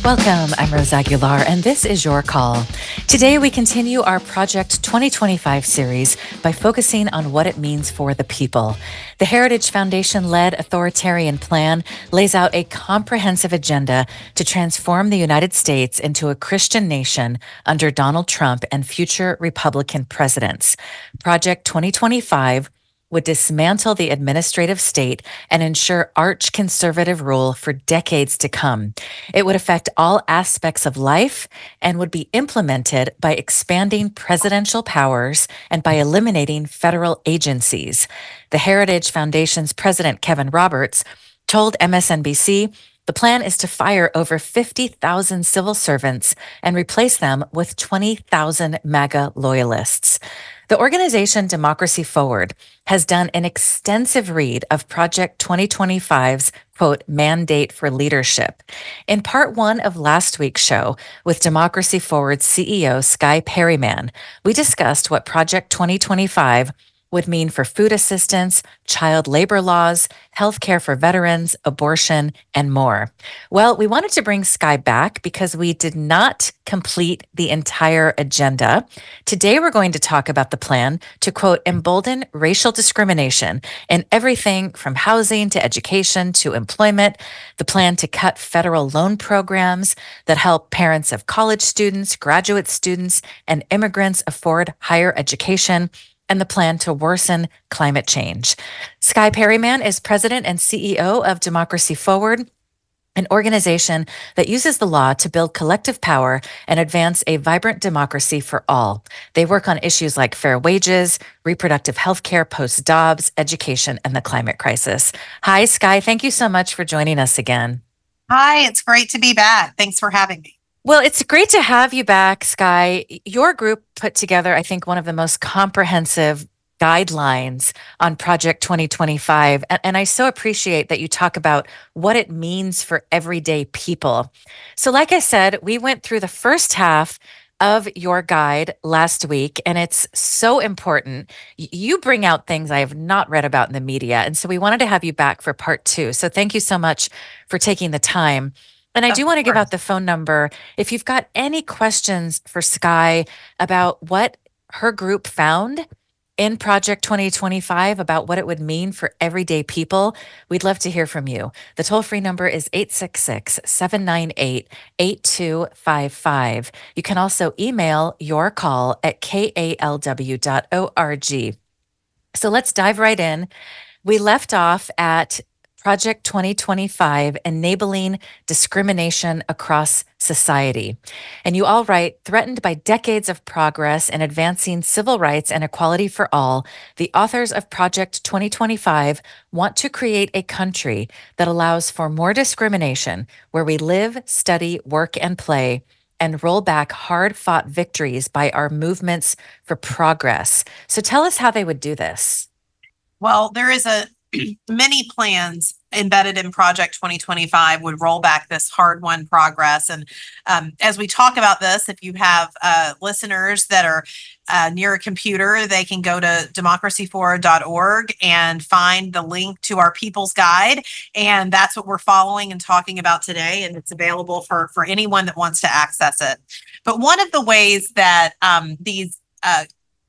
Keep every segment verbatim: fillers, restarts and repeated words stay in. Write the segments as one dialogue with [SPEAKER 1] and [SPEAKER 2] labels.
[SPEAKER 1] Welcome, I'm Rose Aguilar, and this is Your Call. Today, we continue our Project twenty twenty-five series by focusing on what it means for the people. The Heritage Foundation-led authoritarian plan lays out a comprehensive agenda to transform the United States into a Christian nation under Donald Trump and future Republican presidents. Project twenty twenty-five would dismantle the administrative state and ensure arch conservative rule for decades to come. It would affect all aspects of life and would be implemented by expanding presidential powers and by eliminating federal agencies. The Heritage Foundation's president, Kevin Roberts, told M S N B C the plan is to fire over fifty thousand civil servants and replace them with twenty thousand MAGA loyalists. The organization Democracy Forward has done an extensive read of Project twenty twenty-five's, quote, mandate for leadership. In part one of last week's show with Democracy Forward C E O Skye Perryman, we discussed what Project twenty twenty-five would mean for food assistance, child labor laws, health care for veterans, abortion, and more. Well, we wanted to bring Skye back because we did not complete the entire agenda. Today, we're going to talk about the plan to, quote, embolden racial discrimination in everything from housing to education to employment, the plan to cut federal loan programs that help parents of college students, graduate students, and immigrants afford higher education, and the plan to worsen climate change. Skye Perryman is president and C E O of Democracy Forward, an organization that uses the law to build collective power and advance a vibrant democracy for all. They work on issues like fair wages, reproductive health care post-Dobbs, education, and the climate crisis. Hi, Skye. Thank you so much for joining us again.
[SPEAKER 2] Hi, it's great to be back. Thanks for having me.
[SPEAKER 1] Well, it's great to have you back, Skye. Your group put together, I think, one of the most comprehensive guidelines on Project twenty twenty-five. And, and I so appreciate that you talk about what it means for everyday people. So like I said, we went through the first half of your guide last week, and it's so important. You bring out things I have not read about in the media. And so we wanted to have you back for part two. So thank you so much for taking the time. And I do want to give out the phone number. If you've got any questions for Skye about what her group found in Project twenty twenty-five, about what it would mean for everyday people, we'd love to hear from you. The toll-free number is eight six six, seven nine eight, eight two five five. You can also email your call at k a l w dot org. So let's dive right in. We left off at Project twenty twenty-five, enabling discrimination across society. And you all write, threatened by decades of progress in advancing civil rights and equality for all, the authors of Project twenty twenty-five want to create a country that allows for more discrimination, where we live, study, work, and play, and roll back hard-fought victories by our movements for progress. So tell us how they would do this.
[SPEAKER 2] Well, there is a many plans embedded in Project twenty twenty-five would roll back this hard-won progress. And um, as we talk about this, if you have uh, listeners that are uh, near a computer, they can go to democracy forward dot org and find the link to our People's Guide. And that's what we're following and talking about today. And it's available for, for anyone that wants to access it. But one of the ways that um, these uh,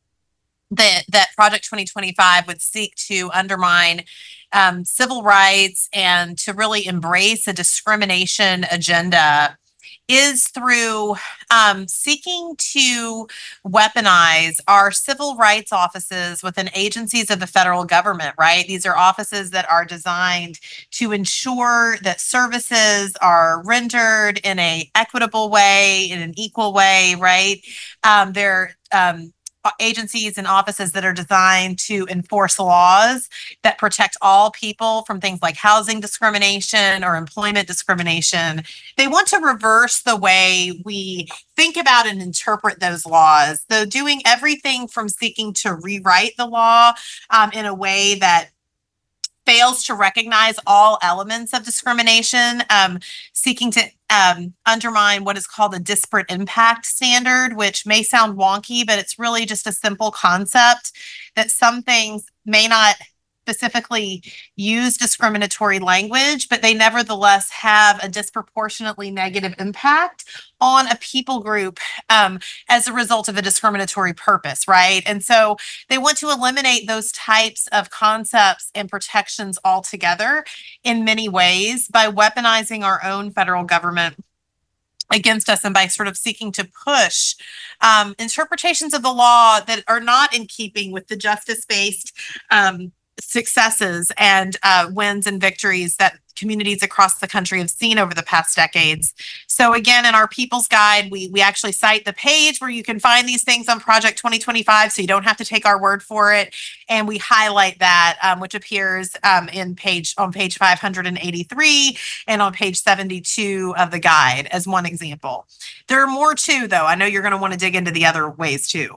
[SPEAKER 2] that that Project twenty twenty-five would seek to undermine um, civil rights and to really embrace a discrimination agenda is through um, seeking to weaponize our civil rights offices within agencies of the federal government, right? These are offices that are designed to ensure that services are rendered in an equitable way, in an equal way, right? Um, they're um, agencies and offices that are designed to enforce laws that protect all people from things like housing discrimination or employment discrimination. They want to reverse the way we think about and interpret those laws. So doing everything from seeking to rewrite the law um, in a way that fails to recognize all elements of discrimination, um, seeking to um, undermine what is called a disparate impact standard, which may sound wonky, but it's really just a simple concept that some things may not specifically use discriminatory language, but they nevertheless have a disproportionately negative impact on a people group um, as a result of a discriminatory purpose, right? And so they want to eliminate those types of concepts and protections altogether in many ways by weaponizing our own federal government against us and by sort of seeking to push um, interpretations of the law that are not in keeping with the justice-based um, successes and uh, wins and victories that communities across the country have seen over the past decades. So again, in our People's Guide, we we actually cite the page where you can find these things on Project twenty twenty-five, so you don't have to take our word for it. And we highlight that, um, which appears um, in page on page five hundred eighty-three and on page seventy-two of the guide as one example. There are more too, though. I know you're going to want to dig into the other ways too.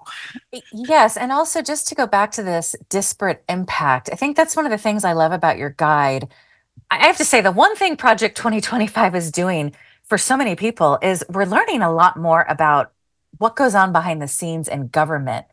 [SPEAKER 1] Yes, and also just to go back to this disparate impact, I think that's one of the things I love about your guide. I have to say, the one thing Project twenty twenty-five is doing for so many people is we're learning a lot more about what goes on behind the scenes in government.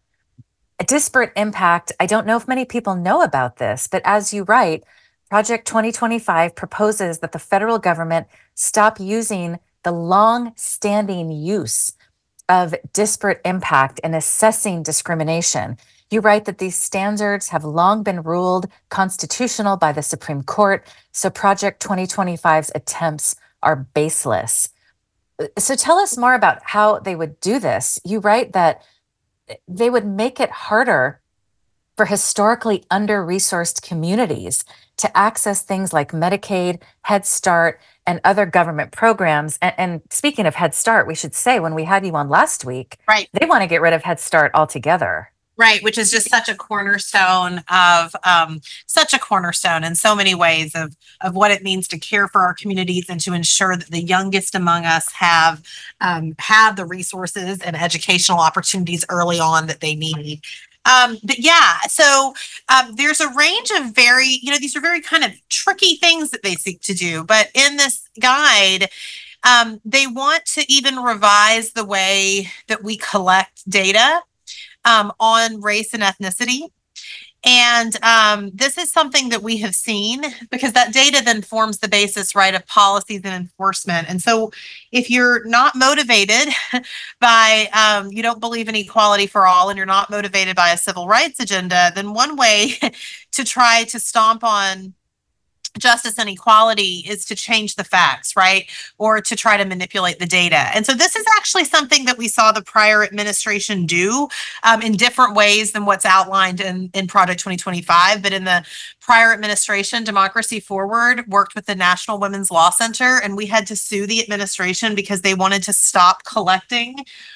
[SPEAKER 1] A disparate impact, I don't know if many people know about this, but as you write, Project twenty twenty-five proposes that the federal government stop using the long-standing use of disparate impact in assessing discrimination. You write that these standards have long been ruled constitutional by the Supreme Court, so Project twenty twenty-five's attempts are baseless. So tell us more about how they would do this. You write that they would make it harder for historically under-resourced communities to access things like Medicaid, Head Start, and other government programs. And, and speaking of Head Start, we should say when we had you on last week,
[SPEAKER 2] right,
[SPEAKER 1] they want to get rid of Head Start altogether.
[SPEAKER 2] Right, which is just such a cornerstone of um, such a cornerstone in so many ways of of what it means to care for our communities and to ensure that the youngest among us have um, have the resources and educational opportunities early on that they need. Um, but yeah, so um, there's a range of very, you know, these are very kind of tricky things that they seek to do. But in this guide, um, they want to even revise the way that we collect data Um, on race and ethnicity. And um, this is something that we have seen because that data then forms the basis, right, of policies and enforcement. And so if you're not motivated by, um, you don't believe in equality for all, and you're not motivated by a civil rights agenda, then one way to try to stomp on justice and equality is to change the facts, right? Or to try to manipulate the data. And so this is actually something that we saw the prior administration do um, in different ways than what's outlined in, in Project twenty twenty-five. But in the prior administration, Democracy Forward worked with the National Women's Law Center, and we had to sue the administration because they wanted to stop collecting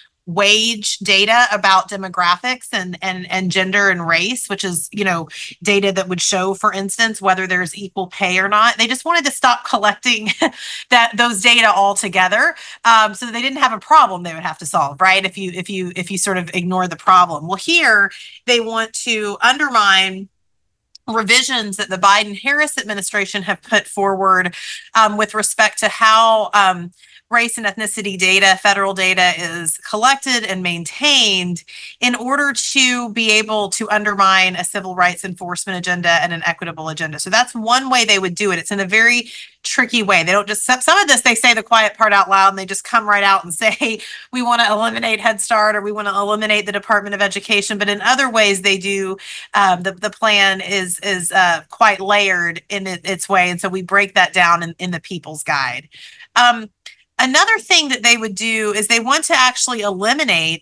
[SPEAKER 2] wage data about demographics and and and gender and race, which is, you know, data that would show, for instance, whether there's equal pay or not. They just wanted to stop collecting that those data altogether, um, so that they didn't have a problem they would have to solve, right? If you if you if you sort of ignore the problem. Well, here they want to undermine revisions that the Biden-Harris administration have put forward um, with respect to how um, race and ethnicity data, federal data, is collected and maintained in order to be able to undermine a civil rights enforcement agenda and an equitable agenda. So that's one way they would do it. It's in a very tricky way. They don't just, some of this, they say the quiet part out loud and they just come right out and say, we want to eliminate Head Start or we want to eliminate the Department of Education. But in other ways, they do, um, the, the plan is, is uh, quite layered in it, its way. And so we break that down in, in the People's Guide. Um, Another thing that they would do is they want to actually eliminate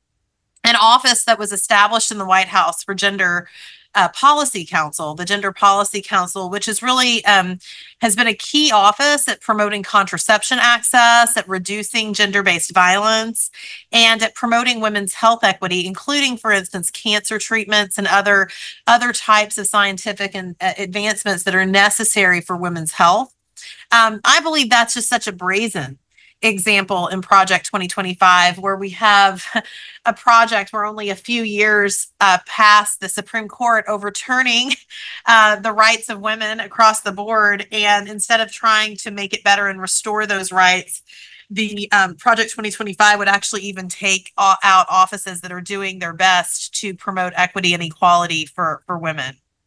[SPEAKER 2] an office that was established in the White House for Gender uh, Policy Council, the Gender Policy Council, which is really um, has been a key office at promoting contraception access, at reducing gender-based violence, and at promoting women's health equity, including, for instance, cancer treatments and other other types of scientific and uh, advancements that are necessary for women's health. Um, I believe that's just such a brazen example in Project twenty twenty-five, where we have a project where only a few years uh, past the Supreme Court overturning uh, the rights of women across the board. And instead of trying to make it better and restore those rights, the um, Project twenty twenty-five would actually even take out offices that are doing their best to promote equity and equality for, for women.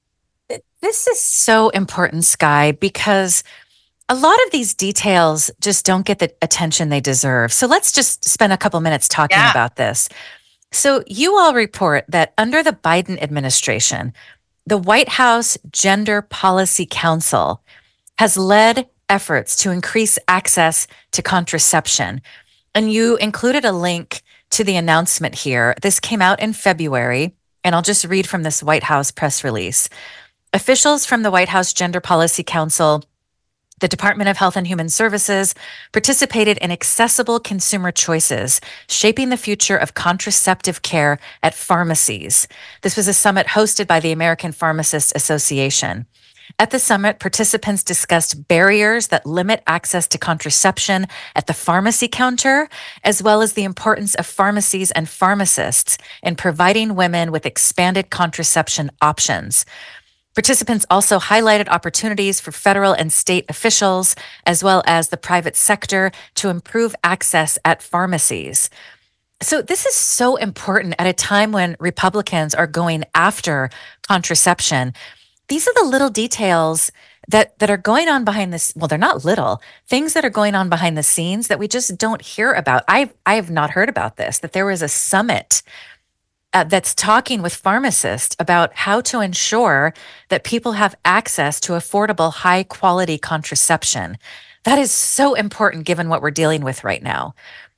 [SPEAKER 1] This is so important, Sky, because a lot of these details just don't get the attention they deserve. So let's just spend a couple minutes talking
[SPEAKER 2] Yeah.
[SPEAKER 1] about this. So you all report that under the Biden administration, the White House Gender Policy Council has led efforts to increase access to contraception. And you included a link to the announcement here. This came out in February, and I'll just read from this White House press release. Officials from the White House Gender Policy Council, the Department of Health and Human Services, participated in Accessible Consumer Choices, Shaping the Future of Contraceptive Care at Pharmacies. This was a summit hosted by the American Pharmacists Association. At the summit, participants discussed barriers that limit access to contraception at the pharmacy counter, as well as the importance of pharmacies and pharmacists in providing women with expanded contraception options. Participants also highlighted opportunities for federal and state officials, as well as the private sector, to improve access at pharmacies. So this is so important at a time when Republicans are going after contraception. These are the little details that that are going on behind this. Well, they're not little things that are going on behind the scenes that we just don't hear about. I I have not heard about this, that there was a summit uh, that's talking with pharmacists about how to ensure that people have access to affordable, high quality contraception. That is so important given what we're dealing with right now.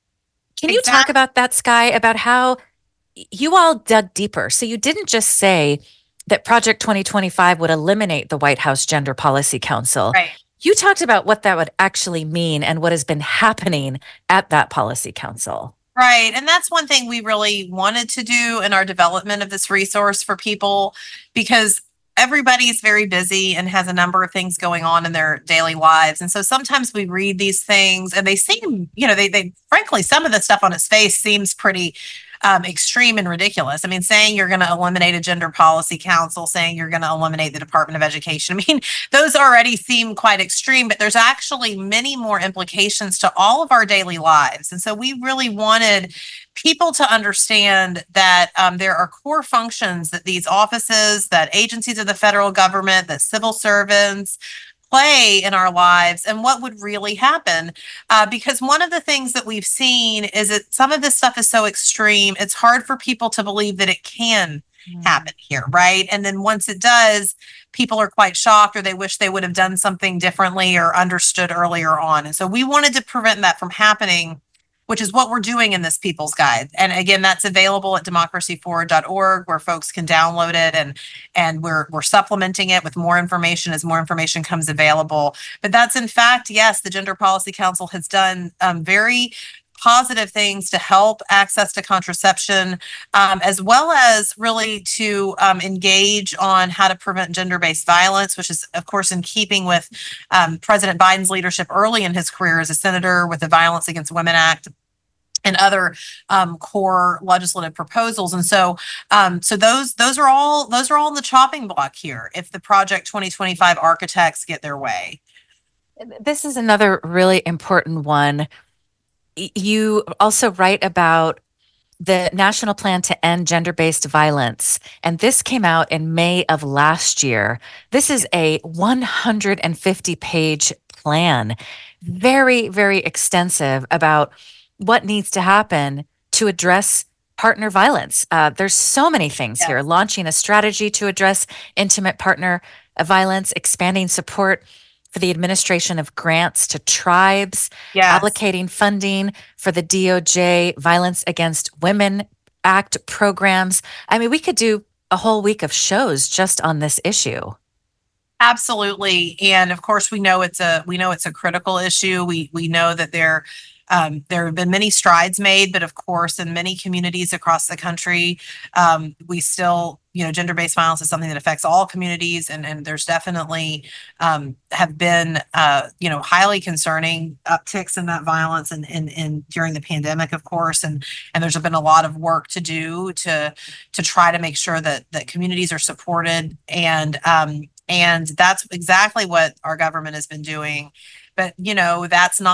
[SPEAKER 1] Can you talk
[SPEAKER 2] Exactly.
[SPEAKER 1] about that, Sky, about how you all dug deeper? So you didn't just say that Project twenty twenty-five would eliminate the White House Gender Policy Council.
[SPEAKER 2] Right.
[SPEAKER 1] You talked about what that would actually mean and what has been happening at that policy council.
[SPEAKER 2] Right. And that's one thing we really wanted to do in our development of this resource for people, because everybody's very busy and has a number of things going on in their daily lives. And so sometimes we read these things and they seem, you know, they, they frankly, some of the stuff on its face seems pretty um, extreme and ridiculous. I mean, saying you're going to eliminate a gender policy council, saying you're going to eliminate the Department of Education. I mean, those already seem quite extreme, but there's actually many more implications to all of our daily lives. And so we really wanted people to understand that um, there are core functions that these offices, that agencies of the federal government, that civil servants play in our lives and what would really happen. Uh, because one of the things that we've seen is that some of this stuff is so extreme, it's hard for people to believe that it can happen here, right? And then once it does, people are quite shocked, or they wish they would have done something differently or understood earlier on. And so we wanted to prevent that from happening, which is what we're doing in this People's Guide. And again, that's available at democracy forward dot org, where folks can download it, and and we're we're supplementing it with more information as more information comes available. But that's, in fact, yes, the Gender Policy Council has done um, very positive things to help access to contraception, um, as well as really to um, engage on how to prevent gender-based violence, which is, of course, in keeping with um, President Biden's leadership early in his career as a senator with the Violence Against Women Act and other um, core legislative proposals. And so, um, so those those are all those are all in the chopping block here if the Project twenty twenty-five architects get their way.
[SPEAKER 1] This is another really important one. You also write about the National Plan to End Gender-Based Violence, and this came out in May of last year. This is a one hundred fifty page plan, very, very extensive about what needs to happen to address partner violence. Uh, there's so many things
[SPEAKER 2] Yes.
[SPEAKER 1] here. Launching a strategy to address intimate partner violence, expanding support for the administration of grants to tribes,
[SPEAKER 2] Yes.
[SPEAKER 1] allocating funding for the D O J Violence Against Women Act programs. I mean, we could do a whole week of shows just on this issue.
[SPEAKER 2] Absolutely. And of course, we know it's a we know it's a critical issue. We we know that there um, there have been many strides made, but of course, in many communities across the country, um, we still, you know, gender-based violence is something that affects all communities, and and there's definitely um, have been uh, you know, highly concerning upticks in that violence, and and and during the pandemic, of course, and and there's been a lot of work to do to to try to make sure that that communities are supported, and um, and that's exactly what our government has been doing. But, you know, that's not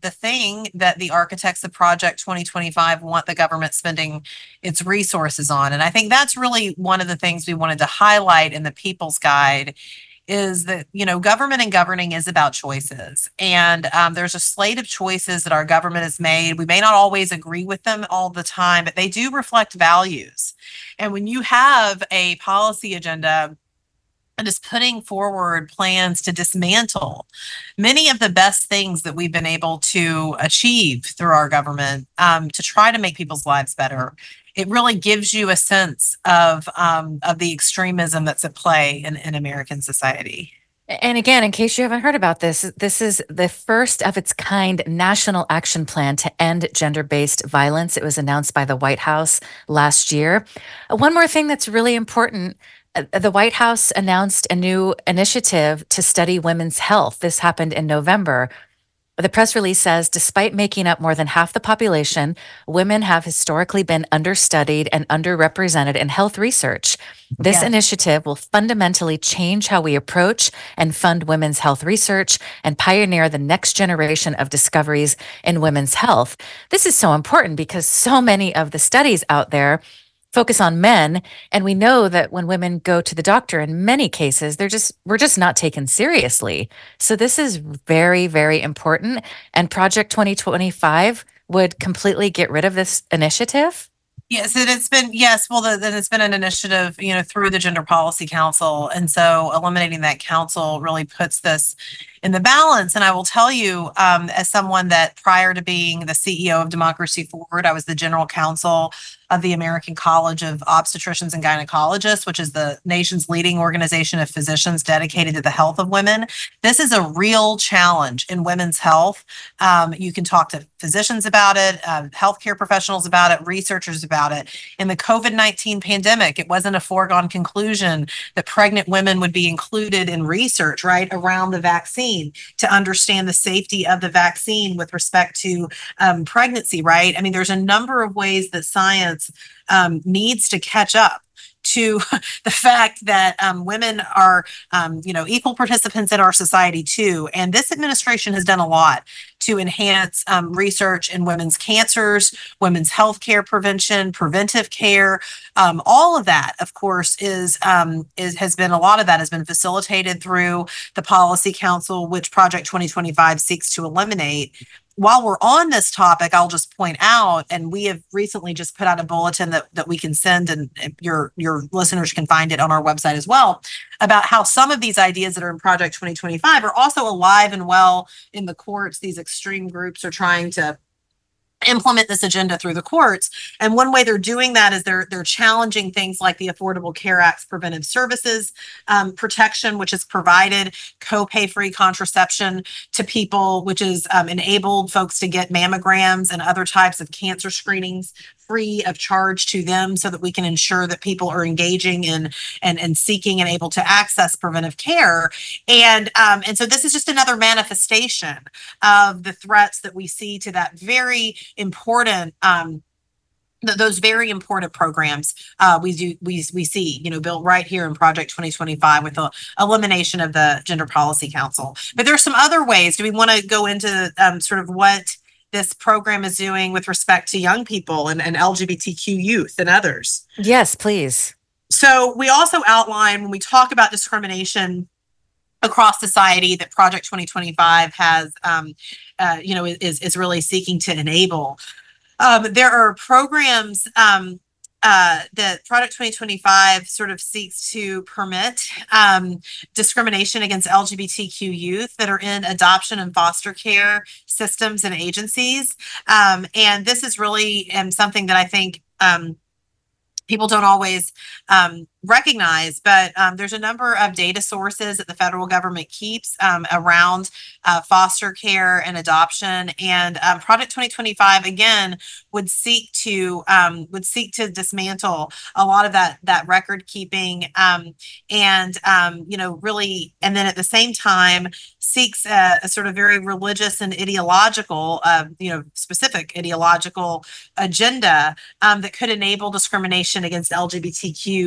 [SPEAKER 2] the thing that the architects of Project twenty twenty-five want the government spending its resources on. And I think that's really one of the things we wanted to highlight in the People's Guide is that, you know, government and governing is about choices. And um, there's a slate of choices that our government has made. We may not always agree with them all the time, but they do reflect values. And when you have a policy agenda and is putting forward plans to dismantle many of the best things that we've been able to achieve through our government um, to try to make people's lives better, it really gives you a sense of um, of the extremism that's at play in, in American society.
[SPEAKER 1] And again, in case you haven't heard about this, this is the first of its kind national action plan to end gender-based violence. It was announced by the White House last year. Uh, One more thing that's really important. uh, The White House announced a new initiative to study women's health. This happened in November. The press release says, despite making up more than half the population, women have historically been understudied and underrepresented in health research. This
[SPEAKER 2] Yes.
[SPEAKER 1] initiative will fundamentally change how we approach and fund women's health research and pioneer the next generation of discoveries in women's health. This is so important because so many of the studies out there focus on men, and we know that when women go to the doctor, in many cases they're just we're just not taken seriously. So this is very, very important, and Project twenty twenty-five would completely get rid of this initiative.
[SPEAKER 2] Yes, and it's been, yes, well, the- then it's been an initiative, you know, through the Gender Policy Council. And so eliminating that council really puts this in the balance. And I will tell you, um, as someone that prior to being the C E O of Democracy Forward, I was the general counsel of the American College of Obstetricians and Gynecologists, which is the nation's leading organization of physicians dedicated to the health of women. This is a real challenge in women's health. Um, you can talk to physicians about it, uh, healthcare professionals about it, researchers about it. In the COVID nineteen pandemic, it wasn't a foregone conclusion that pregnant women would be included in research, right, around the vaccine to understand the safety of the vaccine with respect to um, pregnancy, right? I mean, there's a number of ways that science um, needs to catch up to the fact that um, women are, um, you know, equal participants in our society too. And this administration has done a lot to enhance um, research in women's cancers, women's healthcare prevention, preventive care. Um, all of that, of course, is um, is has been a lot of that has been facilitated through the Policy Council, which Project twenty twenty-five seeks to eliminate. While we're on this topic, I'll just point out, and we have recently just put out a bulletin that, that we can send, and your your listeners can find it on our website as well, about how some of these ideas that are in Project twenty twenty-five are also alive and well in the courts. These extreme groups are trying to implement this agenda through the courts. And one way they're doing that is they're they're challenging things like the Affordable Care Act's preventive services um, protection, which has provided copay free contraception to people, which has um, enabled folks to get mammograms and other types of cancer screenings free of charge to them, so that we can ensure that people are engaging in and and seeking and able to access preventive care. And um, and so this is just another manifestation of the threats that we see to that very important um, th- those very important programs uh, we do we we see, you know, built right here in Project twenty twenty-five with the elimination of the Gender Policy Council. But there's some other ways. Do we want to go into um, sort of what this program is doing with respect to young people and, and L G B T Q youth and others?
[SPEAKER 1] Yes, please.
[SPEAKER 2] So we also outline, when we talk about discrimination across society, that Project twenty twenty-five has, um, uh, you know, is is really seeking to enable. Um, there are programs um, uh, that Project twenty twenty-five sort of seeks to permit um, discrimination against L G B T Q youth that are in adoption and foster care systems and agencies. Um, and this is really um, something that I think um, people don't always um, recognize, but um, there's a number of data sources that the federal government keeps um, around uh, foster care and adoption. And um, Project twenty twenty-five again would seek to um, would seek to dismantle a lot of that that record keeping, um, and um, you know, really, and then at the same time seeks a, a sort of very religious and ideological, uh, you know, specific ideological agenda um, that could enable discrimination against L G B T Q youth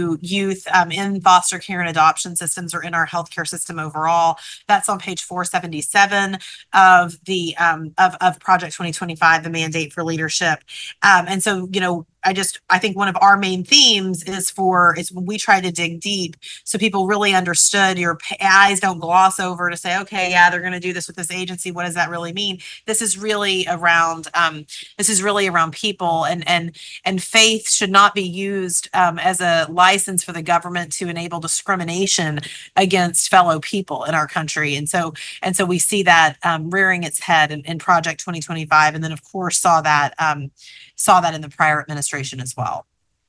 [SPEAKER 2] youth um, in foster care and adoption systems or in our healthcare system overall. That's on page four seventy-seven of the um, of, of Project twenty twenty-five, the mandate for leadership. Um, and so, you know, I just, I think one of our main themes is for, is when we try to dig deep so people really understood, your eyes don't gloss over to say, okay, yeah, they're going to do this with this agency. What does that really mean? This is really around, um, this is really around people, and, and, and faith should not be used um, as a license for the government to enable discrimination against fellow people in our country. And so, and so we see that um, rearing its head in, in Project twenty twenty-five. And then of course saw that, um, saw that in the prior administration as well.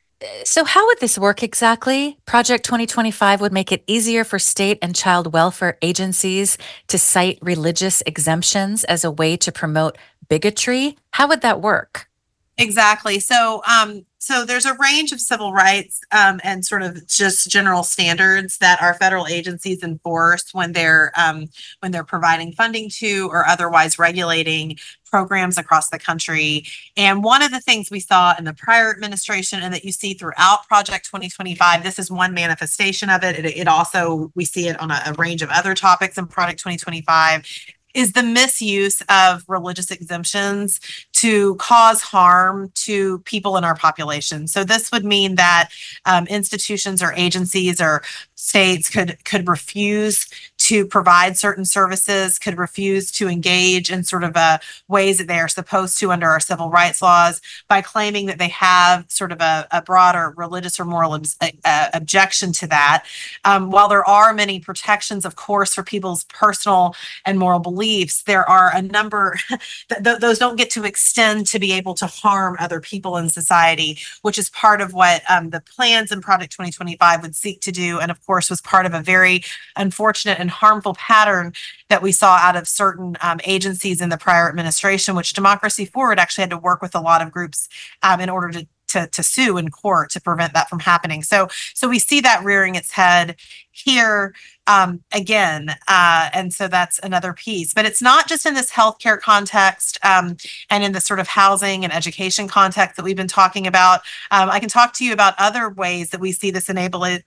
[SPEAKER 1] So how would this work exactly? Project twenty twenty-five would make it easier for state and child welfare agencies to cite religious exemptions as a way to promote bigotry. How would that work?
[SPEAKER 2] Exactly. So, um, so there's a range of civil rights um, and sort of just general standards that our federal agencies enforce when they're um, when they're providing funding to or otherwise regulating programs across the country. And one of the things we saw in the prior administration and that you see throughout Project twenty twenty-five, this is one manifestation of it. It, it also, we see it on a, a range of other topics in Project twenty twenty-five, is the misuse of religious exemptions to cause harm to people in our population. So this would mean that um, institutions or agencies or states could could refuse to provide certain services, could refuse to engage in sort of a ways that they are supposed to under our civil rights laws by claiming that they have sort of a, a broader religious or moral ob- uh, objection to that. Um, while there are many protections, of course, for people's personal and moral beliefs, there are a number that th- those don't get to extend to be able to harm other people in society, which is part of what um, the plans in Project twenty twenty-five would seek to do. And of course, was part of a very unfortunate and harmful pattern that we saw out of certain um, agencies in the prior administration, which Democracy Forward actually had to work with a lot of groups um, in order to, to to sue in court to prevent that from happening. So, so we see that rearing its head here um, again, uh, and so that's another piece. But it's not just in this healthcare context um, and in the sort of housing and education context that we've been talking about. Um, I can talk to you about other ways that we see this enabling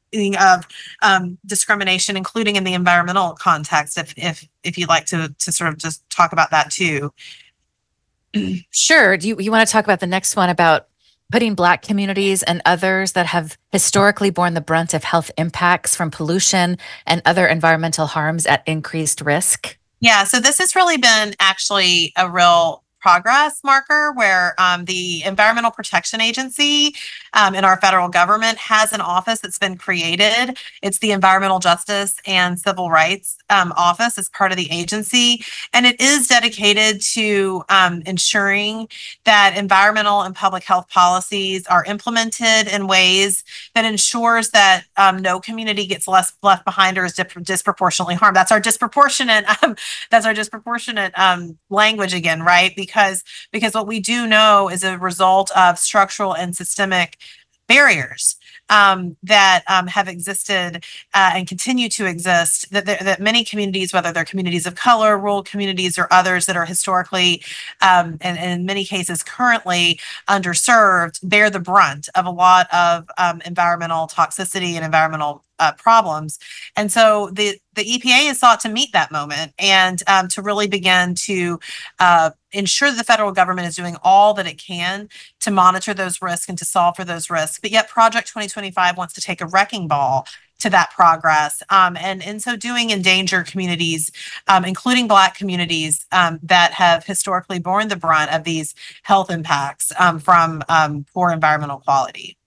[SPEAKER 2] of um, discrimination, including in the environmental context, if if if you'd like to to sort of just talk about that too.
[SPEAKER 1] Sure. Do you, you want to talk about the next one about putting Black communities and others that have historically borne the brunt of health impacts from pollution and other environmental harms at increased risk?
[SPEAKER 2] Yeah, so this has really been actually a real progress marker where um, the Environmental Protection Agency um, in our federal government has an office that's been created. It's the Environmental Justice and Civil Rights um, Office as part of the agency. And it is dedicated to um, ensuring that environmental and public health policies are implemented in ways that ensures that um, no community gets less left behind or is dip- disproportionately harmed. That's our disproportionate, um, that's our disproportionate um, language again, right? Because, because what we do know is a result of structural and systemic barriers um, that um, have existed uh, and continue to exist, that, there, that many communities, whether they're communities of color, rural communities, or others that are historically, um, and, and in many cases currently underserved, bear the brunt of a lot of um, environmental toxicity and environmental uh, problems. And so the, the E P A has sought to meet that moment and um, to really begin to uh, ensure that the federal government is doing all that it can to monitor those risks and to solve for those risks. But yet Project twenty twenty-five wants to take a wrecking ball to that progress. Um, and in so doing, endanger communities, um, including Black communities um, that have historically borne the brunt of these health impacts um, from um, poor environmental quality.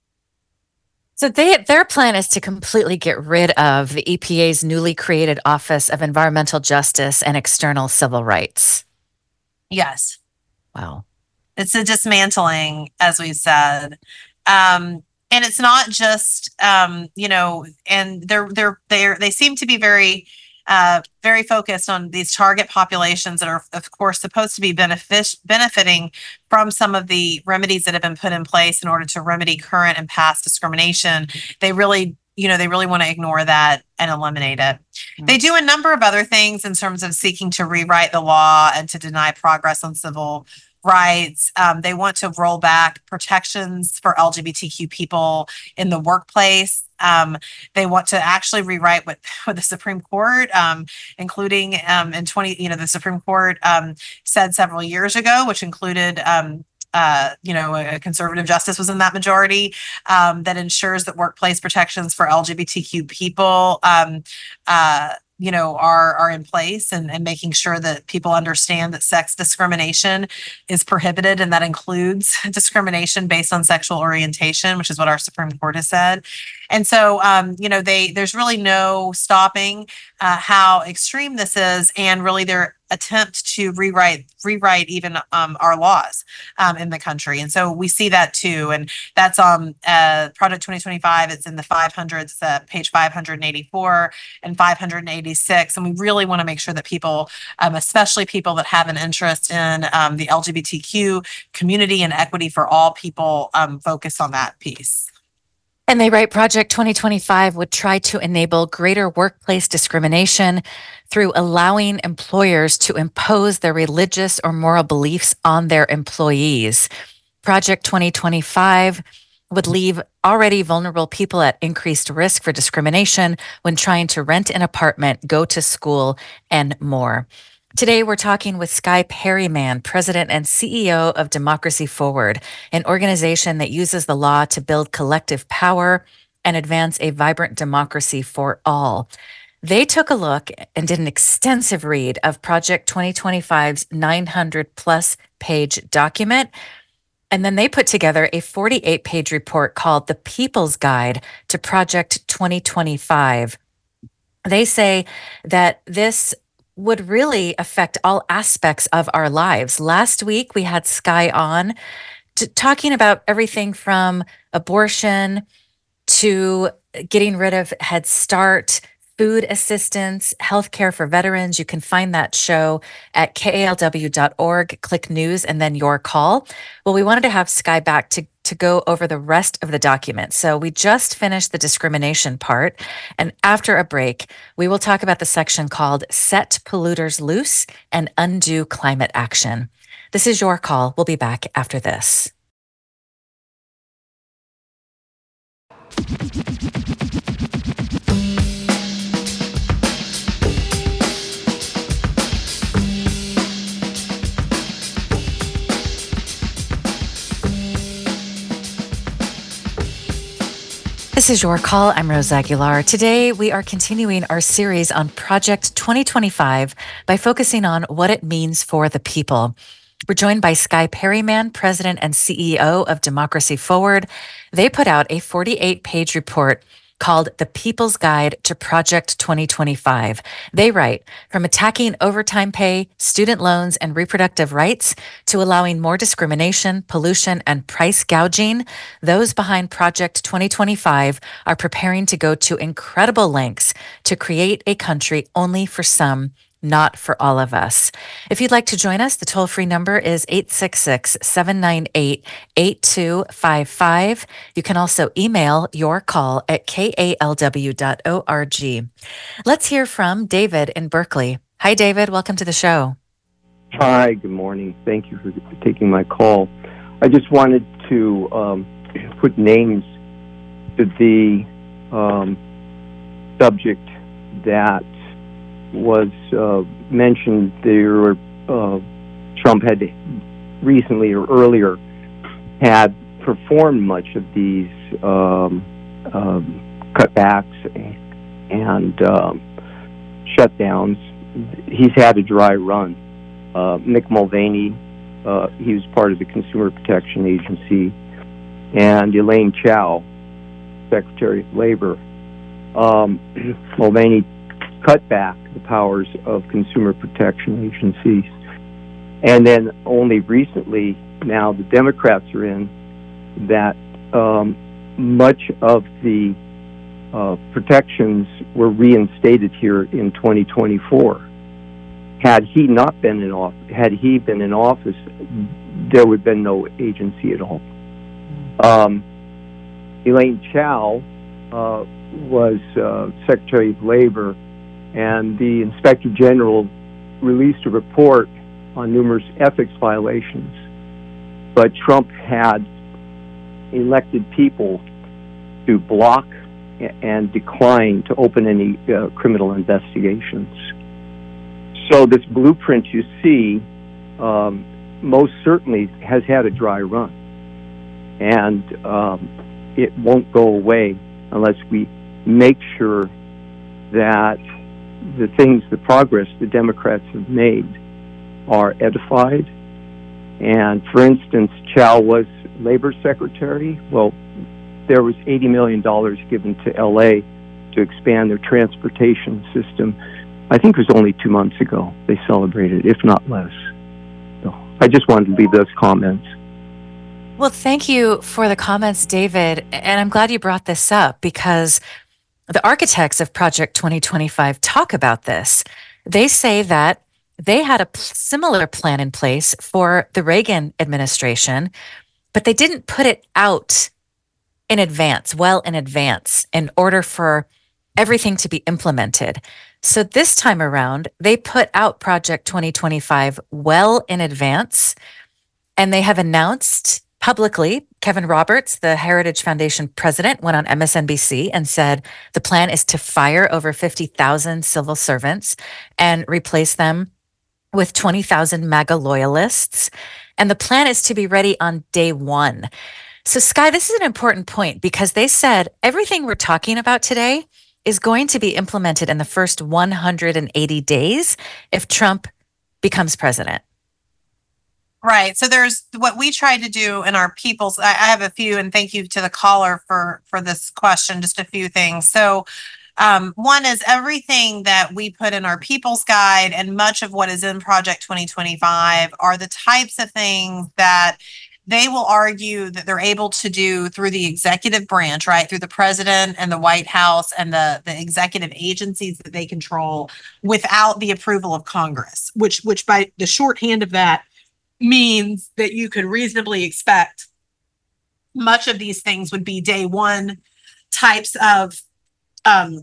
[SPEAKER 1] So they, their plan is to completely get rid of the E P A's newly created Office of Environmental Justice and External Civil Rights.
[SPEAKER 2] Yes.
[SPEAKER 1] Wow.
[SPEAKER 2] It's a dismantling, as we said. Um, and it's not just, um, you know, and they're, they're, they're, they seem to be very, uh, very focused on these target populations that are, of course, supposed to be benefit, benefiting from some of the remedies that have been put in place in order to remedy current and past discrimination. They really, you know, they really want to ignore that and eliminate it. Mm-hmm. They do a number of other things in terms of seeking to rewrite the law and to deny progress on civil rights. Um, they want to roll back protections for L G B T Q people in the workplace. Um, they want to actually rewrite what, what the Supreme Court, um, including um, in twenty, you know, the Supreme Court um, said several years ago, which included um, uh, you know, a conservative justice was in that majority, um, that ensures that workplace protections for L G B T Q people, um, uh, you know, are are in place, and, and making sure that people understand that sex discrimination is prohibited, and that includes discrimination based on sexual orientation, which is what our Supreme Court has said. And so, um, you know, they there's really no stopping uh, how extreme this is, and really their attempt to rewrite rewrite even um, our laws um, in the country. And so we see that too, and that's um uh, Project twenty twenty-five. It's in the five hundreds, uh, page five hundred eighty-four and five hundred eighty-six, and we really want to make sure that people, um, especially people that have an interest in um, the L G B T Q community and equity for all people, um, focus on that piece.
[SPEAKER 1] And they write Project twenty twenty-five would try to enable greater workplace discrimination through allowing employers to impose their religious or moral beliefs on their employees. Project twenty twenty-five would leave already vulnerable people at increased risk for discrimination when trying to rent an apartment, go to school, and more. Today, we're talking with Skye Perryman, President and C E O of Democracy Forward, an organization that uses the law to build collective power and advance a vibrant democracy for all. They took a look and did an extensive read of Project twenty twenty-five's nine hundred plus page document. And then they put together a forty-eight page report called The People's Guide to Project twenty twenty-five. They say that this would really affect all aspects of our lives. Last week, we had Skye on to, talking about everything from abortion to getting rid of Head Start, food assistance, healthcare for veterans. You can find that show at K A L W dot org, click news, and then your call. Well, we wanted to have Skye back to, to go over the rest of the document. So we just finished the discrimination part. And after a break, we will talk about the section called Set Polluters Loose and Undo Climate Action. This is Your Call. We'll be back after this. This is Your Call. I'm Rose Aguilar. Today, we are continuing our series on Project twenty twenty-five by focusing on what it means for the people. We're joined by Skye Perryman, President and C E O of Democracy Forward. They put out a forty-eight page report called The People's Guide to Project twenty twenty-five. They write, from attacking overtime pay, student loans, and reproductive rights to allowing more discrimination, pollution, and price gouging, those behind Project twenty twenty-five are preparing to go to incredible lengths to create a country only for some, not for all of us. If you'd like to join us, the toll-free number is eight six six, seven nine eight, eight two five five. You can also email your call at K A L W dot org. Let's hear from David in Berkeley. Hi, David. Welcome to the show.
[SPEAKER 3] Hi, good morning. Thank you for taking my call. I just wanted to um, put names to the um, subject that was uh, mentioned there. Uh, Trump had recently or earlier had performed much of these um, um, cutbacks and um, shutdowns. He's had a dry run. Uh, Mick Mulvaney, uh, he was part of the Consumer Protection Agency, and Elaine Chao, Secretary of Labor. Um, Mulvaney cut back the powers of consumer protection agencies. And then only recently, now the Democrats are in, that um, much of the uh, protections were reinstated here in twenty twenty-four. Had he not been in office, had he been in office, there would have been no agency at all. Um, Elaine Chao uh, was uh, Secretary of Labor, and the Inspector General released a report on numerous ethics violations but Trump had elected people to block and decline to open any uh, criminal investigations. So this blueprint you see um, most certainly has had a dry run, and um, it won't go away unless we make sure that the things, the progress the Democrats have made are edified. And for instance, Chow was labor secretary. Well, there was eighty million dollars given to L A to expand their transportation system. I think it was only two months ago they celebrated, if not less. So I just wanted to leave those comments.
[SPEAKER 1] Well, thank you for the comments, David. And I'm glad you brought this up because the architects of Project twenty twenty-five talk about this. They say that they had a p- similar plan in place for the Reagan administration, but they didn't put it out in advance, well in advance, in order for everything to be implemented. So this time around, they put out Project twenty twenty-five well in advance, and they have announced publicly, Kevin Roberts, the Heritage Foundation president, went on M S N B C and said the plan is to fire over fifty thousand civil servants and replace them with twenty thousand MAGA loyalists. And the plan is to be ready on day one. So, Sky, this is an important point because they said everything we're talking about today is going to be implemented in the first one hundred eighty days if Trump becomes president.
[SPEAKER 2] Right. So there's what we tried to do in our people's, I, I have a few, and thank you to the caller for, for this question, just a few things. So um, one is everything that we put in our people's guide and much of what is in Project twenty twenty-five are the types of things that they will argue that they're able to do through the executive branch, right? Through the president and the White House and the, the executive agencies that they control without the approval of Congress, which, which by the shorthand of that means that you could reasonably expect much of these things would be day one types of um,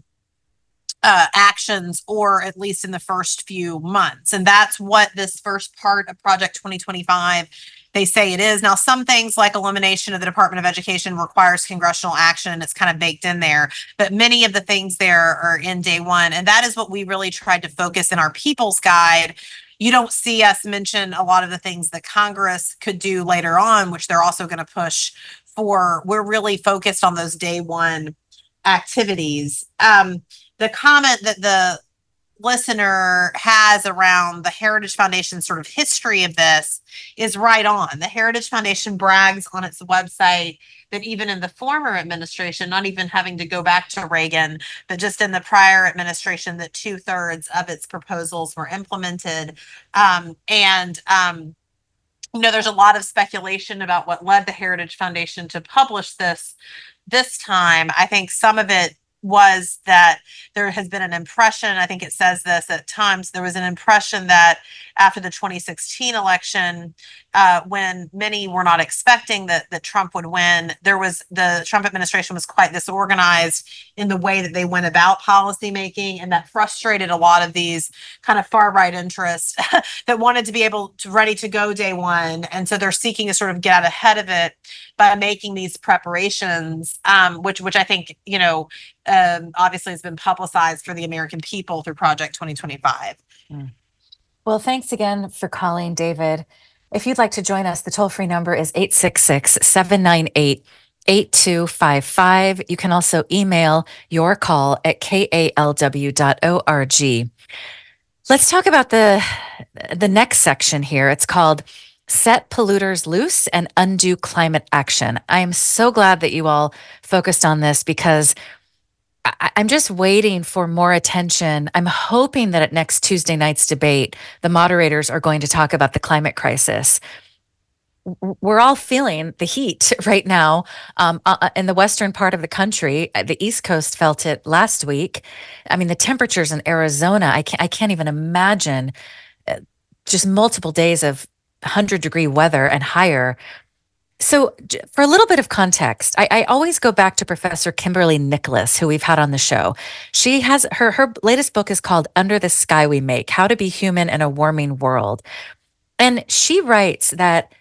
[SPEAKER 2] uh, actions, or at least in the first few months. And that's what this first part of Project twenty twenty-five, they say it is. Now, some things like elimination of the Department of Education requires congressional action, and it's kind of baked in there. But many of the things there are in day one. And that is what we really tried to focus in our People's Guide. You don't see us mention a lot of the things that Congress could do later on, which they're also going to push for. We're really focused on those day one activities. Um, the comment that the listener has around the Heritage Foundation sort of history of this is right on. The Heritage Foundation brags on its website that even in the former administration, not even having to go back to Reagan, but just in the prior administration, that two thirds of its proposals were implemented. Um, and, um, you know, there's a lot of speculation about what led the Heritage Foundation to publish this this time. I think some of it was that there has been an impression, I think it says this at times, there was an impression that after the twenty sixteen election, uh, when many were not expecting that, that Trump would win, there was the Trump administration was quite disorganized in the way that they went about policymaking, and that frustrated a lot of these kind of far right interests that wanted to be able to ready to go day one. And so they're seeking to sort of get out ahead of it by making these preparations, um, which which I think, you know, um, obviously has been publicized for the American people through Project twenty twenty-five.
[SPEAKER 1] Mm. Well, thanks again for calling, David. If you'd like to join us, the toll-free number is eight six six, seven nine eight, eight two five five. You can also email your call at k a l w dot org. Let's talk about the, the next section here. It's called Set Polluters Loose and Undo Climate Action. I am so glad that you all focused on this because I, I'm just waiting for more attention. I'm hoping that at next Tuesday night's debate, the moderators are going to talk about the climate crisis. We're all feeling the heat right now um, uh, in the western part of the country. The East Coast felt it last week. I mean, the temperatures in Arizona, I can't, I can't even imagine uh, just multiple days of one hundred degree weather and higher. So for a little bit of context, I, I always go back to Professor Kimberly Nicholas, who we've had on the show. She has her, her latest book is called Under the Sky We Make, How to Be Human in a Warming World. And she writes that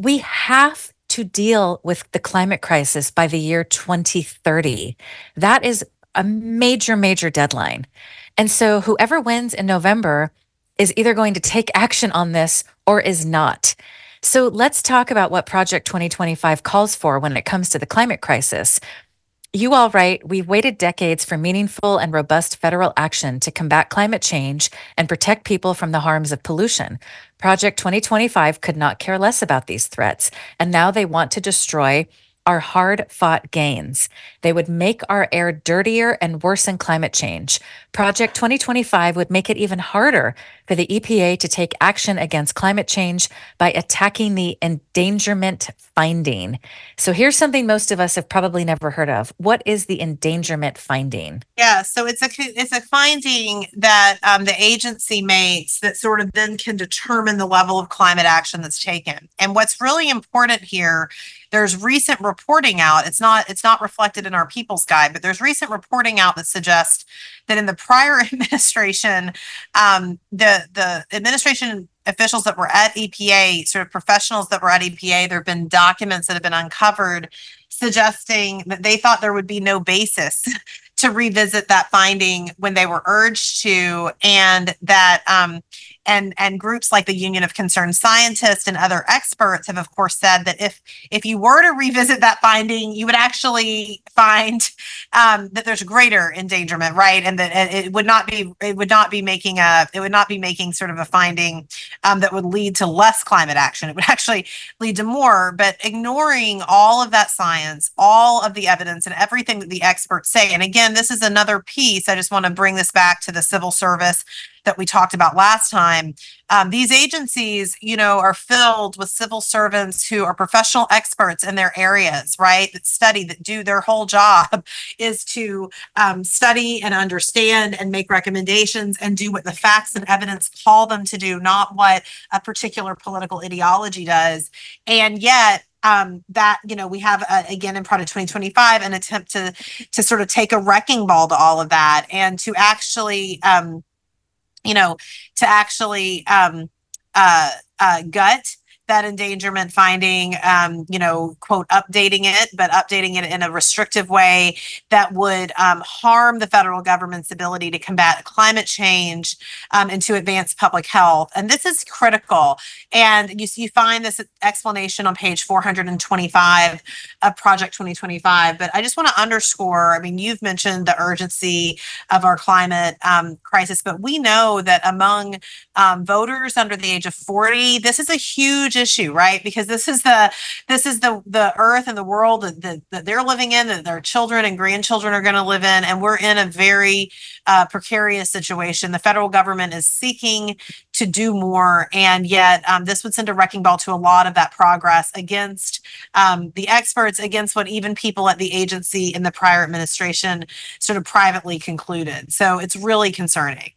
[SPEAKER 1] we have to deal with the climate crisis by the year twenty thirty. That is a major, major deadline. And so whoever wins in November is either going to take action on this or is not. So let's talk about what Project twenty twenty-five calls for when it comes to the climate crisis. You all write, we've waited decades for meaningful and robust federal action to combat climate change and protect people from the harms of pollution. Project twenty twenty-five could not care less about these threats, and now they want to destroy our hard-fought gains. They would make our air dirtier and worsen climate change. Project twenty twenty-five would make it even harder for the E P A to take action against climate change by attacking the endangerment finding. So here's something most of us have probably never heard of. What is the endangerment finding?
[SPEAKER 2] Yeah, so it's a it's a finding that um, the agency makes that sort of then can determine the level of climate action that's taken. And what's really important here, there's recent reporting out. It's not it's not reflected in our People's Guide, but there's recent reporting out that suggests that in the prior administration, um, the the administration officials that were at E P A, sort of professionals that were at E P A, there have been documents that have been uncovered suggesting that they thought there would be no basis to revisit that finding when they were urged to, and that um, and and groups like the Union of Concerned Scientists and other experts have, of course, said that if if you were to revisit that finding, you would actually find um, that there's greater endangerment, right? And that it would not be it would not be making a it would not be making sort of a finding um, that would lead to less climate action. It would actually lead to more. But ignoring all of that science, all of the evidence, and everything that the experts say, and again, this is another piece. I just want to bring this back to the civil service that we talked about last time. Um, these agencies, you know, are filled with civil servants who are professional experts in their areas, right? That study, that do their whole job is to um, study and understand and make recommendations and do what the facts and evidence call them to do, not what a particular political ideology does. And yet, Um, that, you know, we have, uh, again, in Project twenty twenty-five, an attempt to to sort of take a wrecking ball to all of that and to actually, um, you know, to actually um, uh, uh, gut that endangerment finding, um, you know, quote, updating it, but updating it in a restrictive way that would um, harm the federal government's ability to combat climate change um, and to advance public health. And this is critical. And you, you find this explanation on page four hundred twenty-five of Project twenty twenty-five. But I just want to underscore, I mean, you've mentioned the urgency of our climate um, crisis, but we know that among um, voters under the age of forty, this is a huge issue, right? Because this is the this is the the earth and the world that, that, that they're living in, that their children and grandchildren are going to live in, and we're in a very uh, precarious situation. The federal government is seeking to do more, and yet um, this would send a wrecking ball to a lot of that progress against um, the experts, against what even people at the agency in the prior administration sort of privately concluded. So it's really concerning.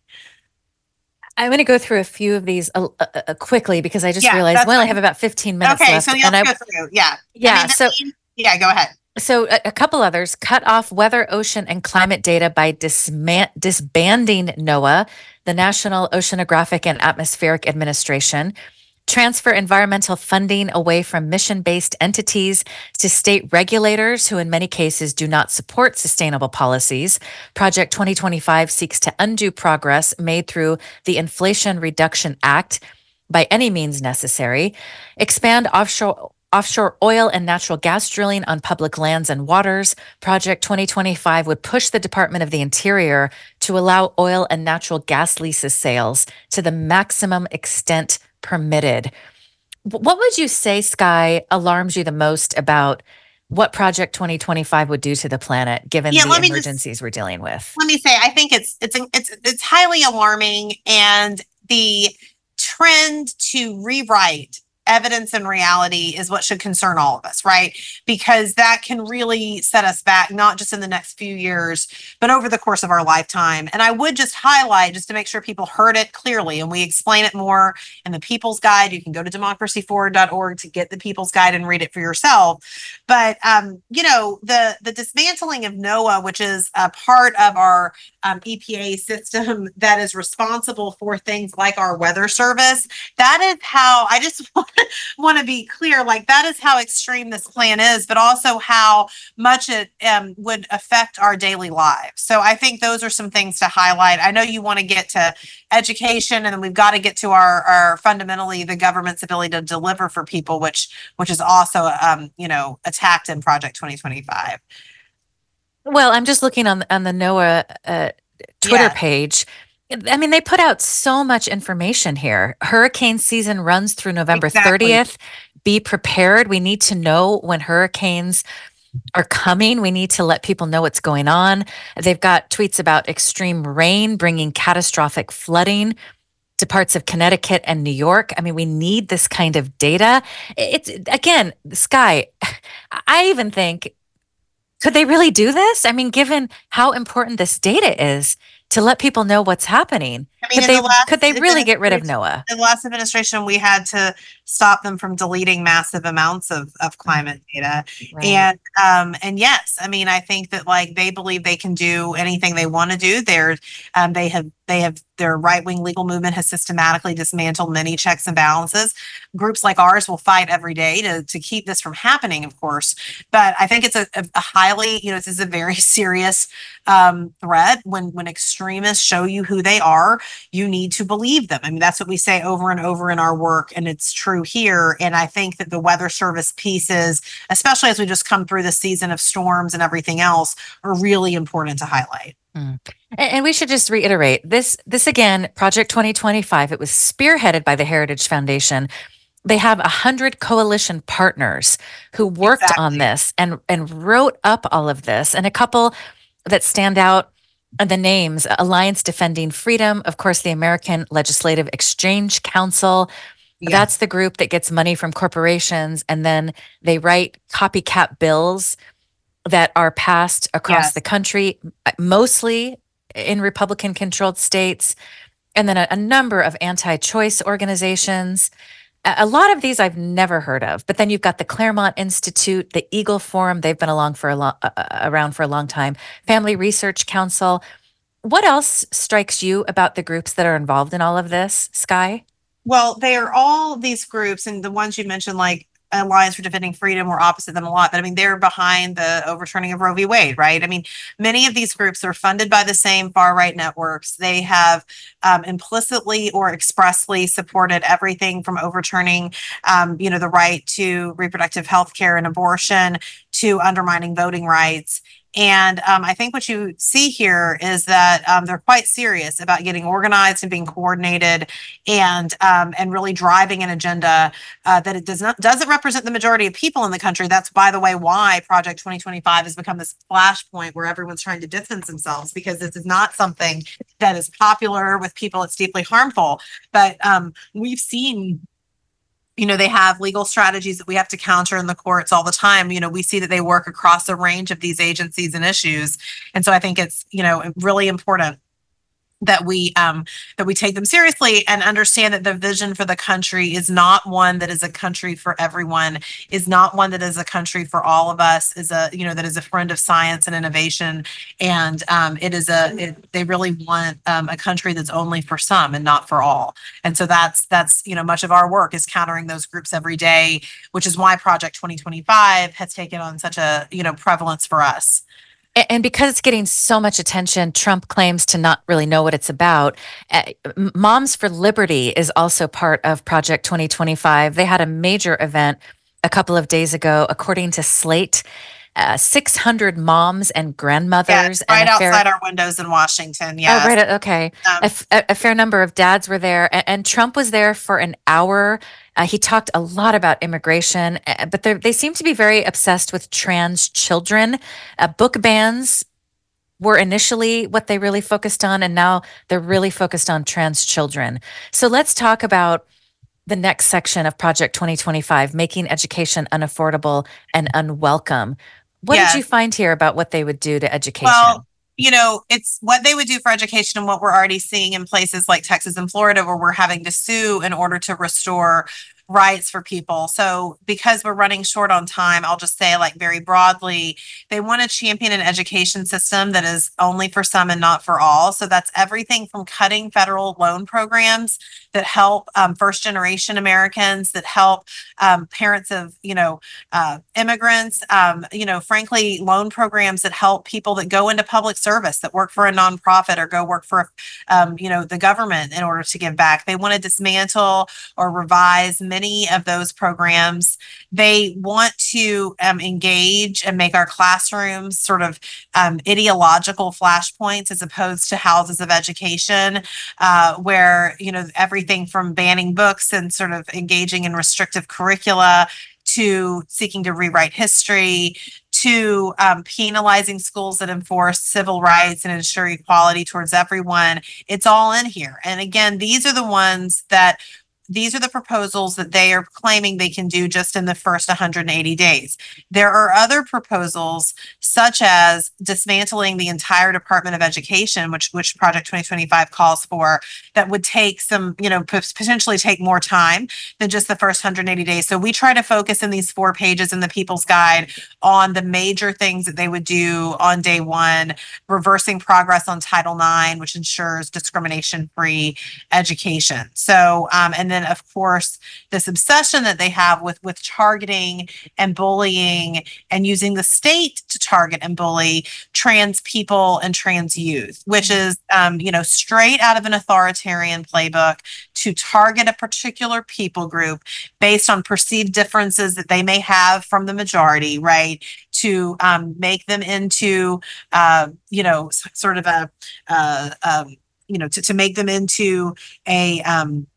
[SPEAKER 1] I'm going to go through a few of these uh, uh, quickly because I just
[SPEAKER 2] Yeah,
[SPEAKER 1] realized
[SPEAKER 2] that's
[SPEAKER 1] we only
[SPEAKER 2] fine.
[SPEAKER 1] have about fifteen minutes
[SPEAKER 2] Okay,
[SPEAKER 1] left.
[SPEAKER 2] so you'll
[SPEAKER 1] and I,
[SPEAKER 2] go through. Yeah.
[SPEAKER 1] yeah,
[SPEAKER 2] I mean, the
[SPEAKER 1] so
[SPEAKER 2] main- yeah, go ahead.
[SPEAKER 1] so a, a couple others: cut off weather, ocean, and climate data by disman- disbanding NOAA, the National Oceanographic and Atmospheric Administration. Transfer environmental funding away from mission-based entities to state regulators who in many cases do not support sustainable policies. Project twenty twenty-five seeks to undo progress made through the Inflation Reduction Act by any means necessary. Expand offshore offshore oil and natural gas drilling on public lands and waters. Project twenty twenty-five would push the Department of the Interior to allow oil and natural gas leases sales to the maximum extent permitted. What would you say, Sky, alarms you the most about what Project twenty twenty-five would do to the planet, given
[SPEAKER 2] Yeah,
[SPEAKER 1] the
[SPEAKER 2] let me just-
[SPEAKER 1] emergencies we're dealing with?
[SPEAKER 2] Let me say, I think it's it's it's it's highly alarming, and the trend to rewrite evidence and reality is what should concern all of us, right? Because that can really set us back, not just in the next few years, but over the course of our lifetime. And I would just highlight, just to make sure people heard it clearly, and we explain it more in the People's Guide. You can go to democracy forward dot org to get the People's Guide and read it for yourself. But, um, you know, the, the dismantling of NOAA, which is a part of our um, E P A system that is responsible for things like our weather service, that is how I just want want to be clear, like that is how extreme this plan is, but also how much it um, would affect our daily lives. So I think those are some things to highlight. I know you want to get to education, and then we've got to get to our, our fundamentally the government's ability to deliver for people, which which is also um, you know attacked in Project twenty twenty-five.
[SPEAKER 1] Well, I'm just looking on on the NOAA uh, Twitter
[SPEAKER 2] Yeah.
[SPEAKER 1] page. I mean, they put out so much information here. Hurricane season runs through November
[SPEAKER 2] Exactly.
[SPEAKER 1] thirtieth. Be prepared. We need to know when hurricanes are coming. We need to let people know what's going on. They've got tweets about extreme rain bringing catastrophic flooding to parts of Connecticut and New York. I mean, we need this kind of data. It's again, Sky, I even think, could they really do this? I mean, given how important this data is to let people know what's happening,
[SPEAKER 2] I mean,
[SPEAKER 1] could
[SPEAKER 2] in
[SPEAKER 1] they
[SPEAKER 2] the last
[SPEAKER 1] could they really get rid of
[SPEAKER 2] administration-
[SPEAKER 1] NOAA?
[SPEAKER 2] In the last administration, we had to stop them from deleting massive amounts of, of climate data.
[SPEAKER 1] Right.
[SPEAKER 2] And um, and yes, I mean, I think that like they believe they can do anything they want to do. They're um, they have they have their right wing legal movement has systematically dismantled many checks and balances. Groups like ours will fight every day to to keep this from happening, of course. But I think it's a, a, a highly, you know, this is a very serious um, threat. When when extremists show you who they are, you need to believe them. I mean, that's what we say over and over in our work, and it's true here. And I think that the Weather Service pieces, especially as we just come through the season of storms and everything else, are really important to highlight.
[SPEAKER 1] Mm. And, and we should just reiterate this, this again, Project twenty twenty-five, it was spearheaded by the Heritage Foundation. They have a hundred coalition partners who worked
[SPEAKER 2] Exactly.
[SPEAKER 1] on this and, and wrote up all of this. And a couple that stand out are the names: Alliance Defending Freedom, of course, the American Legislative Exchange Council.
[SPEAKER 2] Yeah.
[SPEAKER 1] That's the group that gets money from corporations, and then they write copycat bills that are passed across
[SPEAKER 2] Yes.
[SPEAKER 1] the country, mostly in Republican controlled states, and then a, a number of anti-choice organizations. A, a lot of these I've never heard of, but then you've got the Claremont Institute, the Eagle Forum. They've been along for a long, uh, around for a long time. Family Research Council. What else strikes you about the groups that are involved in all of this, Sky?
[SPEAKER 2] Well, they are all these groups, and the ones you mentioned, like Alliance for Defending Freedom, we're opposite them a lot. But I mean, they're behind the overturning of Roe v. Wade, right? I mean, many of these groups are funded by the same far right networks. They have um, implicitly or expressly supported everything from overturning, um, you know, the right to reproductive health care and abortion to undermining voting rights. And um, I think what you see here is that um, they're quite serious about getting organized and being coordinated, and um, and really driving an agenda uh, that it does not doesn't represent the majority of people in the country. That's, by the way, why Project twenty twenty-five has become this flashpoint where everyone's trying to distance themselves, because this is not something that is popular with people. It's deeply harmful. But um, we've seen, you know, they have legal strategies that we have to counter in the courts all the time. You know, we see that they work across a range of these agencies and issues. And so I think it's, you know, really important that we um that we take them seriously and understand that the vision for the country is not one that is a country for everyone, is not one that is a country for all of us, is a, you know, that is a friend of science and innovation. And um it is a it, they really want um, a country that's only for some and not for all. And so that's that's you know, much of our work is countering those groups every day, which is why Project twenty twenty-five has taken on such a, you know, prevalence for us.
[SPEAKER 1] And because it's getting so much attention, Trump claims to not really know what it's about. Uh, Moms for Liberty is also part of Project twenty twenty-five. They had a major event a couple of days ago, according to Slate. Uh, six hundred moms and grandmothers.
[SPEAKER 2] Yeah, right
[SPEAKER 1] and a fair,
[SPEAKER 2] outside our windows in Washington. Yeah.
[SPEAKER 1] Oh, right. Okay.
[SPEAKER 2] Um,
[SPEAKER 1] a, f- a fair number of dads were there, and, and Trump was there for an hour. Uh, he talked a lot about immigration, uh, but they seem to be very obsessed with trans children. Uh, book bans were initially what they really focused on, and now they're really focused on trans children. So let's talk about the next section of Project twenty twenty-five, making education unaffordable and unwelcome. What
[SPEAKER 2] Yeah.
[SPEAKER 1] did you find here about what they would do to education?
[SPEAKER 2] Well, you know, it's what they would do for education and what we're already seeing in places like Texas and Florida, where we're having to sue in order to restore rights for people. So because we're running short on time, I'll just say, like, very broadly, they want to champion an education system that is only for some and not for all. So that's everything from cutting federal loan programs that help um, first generation Americans, that help um, parents of, you know, uh, immigrants, um, you know, frankly, loan programs that help people that go into public service, that work for a nonprofit or go work for, um, you know, the government in order to give back. They want to dismantle or revise many of those programs. They want to um, engage and make our classrooms sort of um, ideological flashpoints as opposed to houses of education, uh, where, you know, everything from banning books and sort of engaging in restrictive curricula to seeking to rewrite history to um, penalizing schools that enforce civil rights and ensure equality towards everyone. It's all in here. And again, these are the ones that these are the proposals that they are claiming they can do just in the first one hundred eighty days. There are other proposals, such as dismantling the entire Department of Education, which which Project twenty twenty-five calls for, that would take some, you know, potentially take more time than just the first one hundred eighty days. So we try to focus in these four pages in the People's Guide on the major things that they would do on day one, reversing progress on Title nine, which ensures discrimination-free education. So, um, and then of course, this obsession that they have with, with targeting and bullying and using the state to target and bully trans people and trans youth, which is, um, you know, straight out of an authoritarian playbook to target a particular people group based on perceived differences that they may have from the majority, right? To um, make them into, uh, you know, s- sort of a, uh, um, you know, to, to make them into a, um,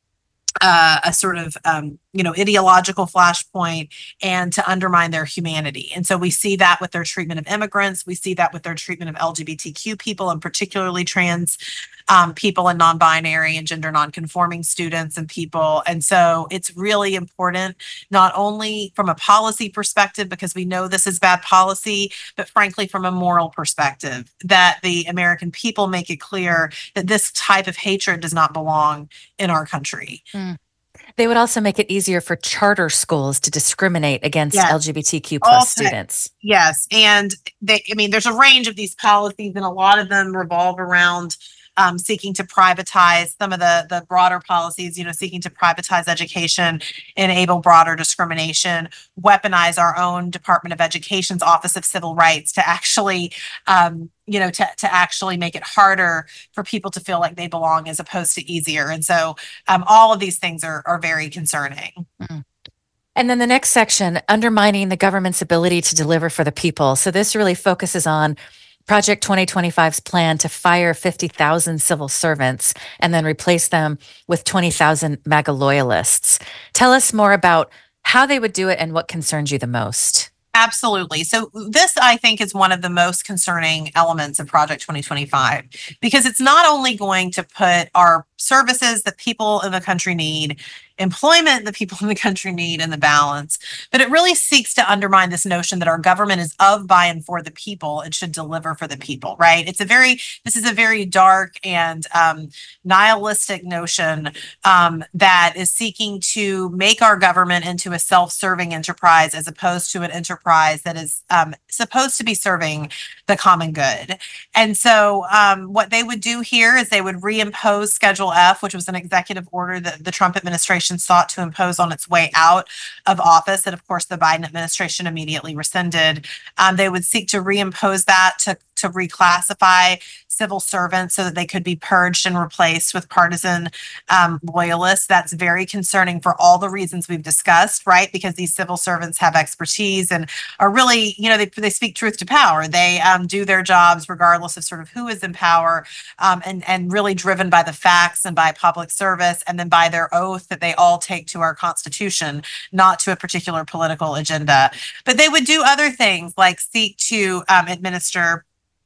[SPEAKER 2] uh, a sort of, um, you know, ideological flashpoint and to undermine their humanity. And so we see that with their treatment of immigrants. We see that with their treatment of L G B T Q people, and particularly trans um, people and non-binary and gender non-conforming students and people. And so it's really important, not only from a policy perspective, because we know this is bad policy, but frankly, from a moral perspective, that the American people make it clear that this type of hatred does not belong in our country.
[SPEAKER 1] Mm. They would also make it easier for charter schools to discriminate against
[SPEAKER 2] Yes.
[SPEAKER 1] L G B T Q plus
[SPEAKER 2] Also-
[SPEAKER 1] students.
[SPEAKER 2] Yes, and they, I mean, there's a range of these policies, and a lot of them revolve around um, seeking to privatize some of the the broader policies. You know, seeking to privatize education, enable broader discrimination, weaponize our own Department of Education's Office of Civil Rights to actually, um, you know, to to actually make it harder for people to feel like they belong as opposed to easier. And so, um, all of these things are are very concerning.
[SPEAKER 1] Mm. And then the next section, undermining the government's ability to deliver for the people. So this really focuses on Project twenty twenty-five's plan to fire fifty thousand civil servants and then replace them with twenty thousand MAGA loyalists. Tell us more about how they would do it and what concerns you the most.
[SPEAKER 2] Absolutely. So this, I think, is one of the most concerning elements of Project twenty twenty-five, because it's not only going to put our services that people in the country need, employment that people in the country need in the balance, but it really seeks to undermine this notion that our government is of, by, and for the people. It should deliver for the people, right? It's a very, this is a very dark and um, nihilistic notion um, that is seeking to make our government into a self-serving enterprise as opposed to an enterprise that is um, supposed to be serving the common good. And so um, what they would do here is they would reimpose Schedule F, which was an executive order that the Trump administration sought to impose on its way out of office, that of course the Biden administration immediately rescinded. Um, they would seek to reimpose that to, to reclassify civil servants so that they could be purged and replaced with partisan um, loyalists. That's very concerning for all the reasons we've discussed, right? Because these civil servants have expertise and are really, you know, they, they speak truth to power. They um, do their jobs regardless of sort of who is in power, um, and, and really driven by the facts and by public service, and then by their oath that they all take to our Constitution, not to a particular political agenda. But they would do other things like seek to um, administer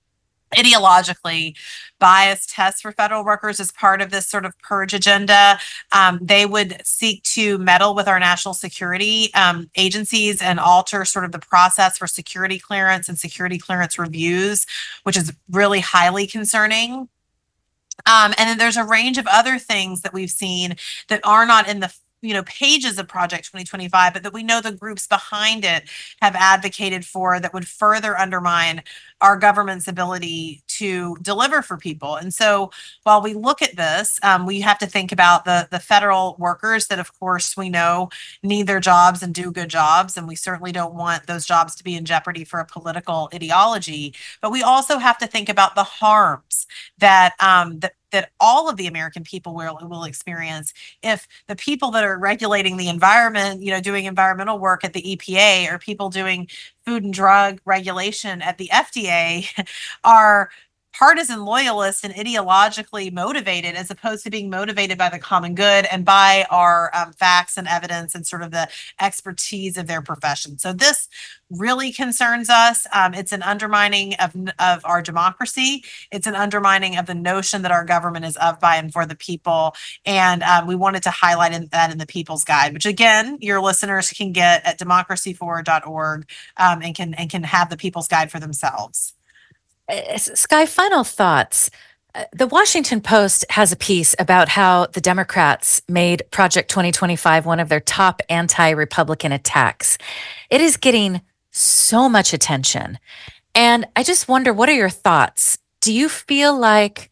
[SPEAKER 2] ideologically biased tests for federal workers as part of this sort of purge agenda. Um, they would seek to meddle with our national security um, agencies and alter sort of the process for security clearance and security clearance reviews, which is really highly concerning. Um, and then there's a range of other things that we've seen that are not in the you know, pages of Project twenty twenty-five, but that we know the groups behind it have advocated for that would further undermine our government's ability to deliver for people. And so while we look at this, um, we have to think about the, the federal workers that, of course, we know need their jobs and do good jobs. And we certainly don't want those jobs to be in jeopardy for a political ideology. But we also have to think about the harms that, um, that that all of the American people will, will experience if the people that are regulating the environment, you know, doing environmental work at the E P A, or people doing food and drug regulation at the F D A are partisan loyalists and ideologically motivated, as opposed to being motivated by the common good and by our um, facts and evidence and sort of the expertise of their profession. So this really concerns us. Um, it's an undermining of, of our democracy. It's an undermining of the notion that our government is of, by, and for the people. And um, we wanted to highlight in, that in the People's Guide, which again, your listeners can get at democracy forward dot org um, and can and can have the People's Guide for themselves.
[SPEAKER 1] Uh, Sky, final thoughts. Uh, The Washington Post has a piece about how the Democrats made Project twenty twenty-five one of their top anti-Republican attacks. It is getting so much attention. And I just wonder, what are your thoughts? Do you feel like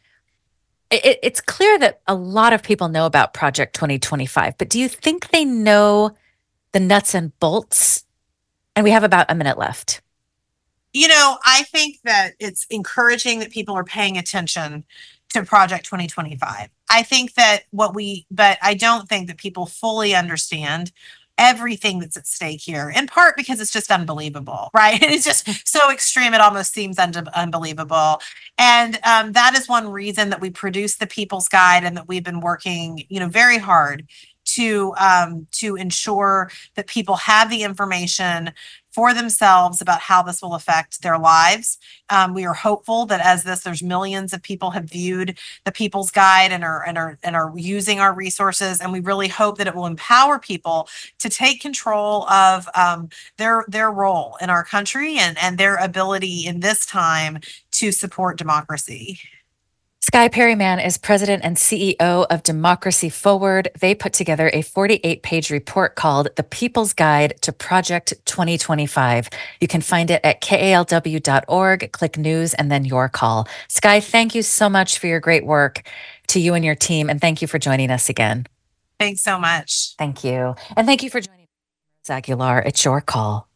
[SPEAKER 1] it, it's clear that a lot of people know about Project twenty twenty-five, but do you think they know the nuts and bolts? And we have about a minute left.
[SPEAKER 2] You know, I think that it's encouraging that people are paying attention to Project twenty twenty-five. I think that what we, but I don't think that people fully understand everything that's at stake here, in part because it's just unbelievable, right? It's just so extreme, it almost seems un- unbelievable. And um, that is one reason that we produced the People's Guide, and that we've been working, you know, very hard to um, to ensure that people have the information for themselves about how this will affect their lives. Um, we are hopeful that as this, there's millions of people have viewed the People's Guide and are and are and are using our resources, and we really hope that it will empower people to take control of um, their their role in our country and and their ability in this time to support democracy.
[SPEAKER 1] Sky Perryman is president and C E O of Democracy Forward. They put together a forty-eight page report called The People's Guide to Project twenty twenty-five. You can find it at K A L W dot org, click news, and then your call. Sky, thank you so much for your great work, to you and your team, and thank you for joining us again.
[SPEAKER 2] Thanks so much.
[SPEAKER 1] Thank you. And thank you for joining us, Aguilar. It's your call.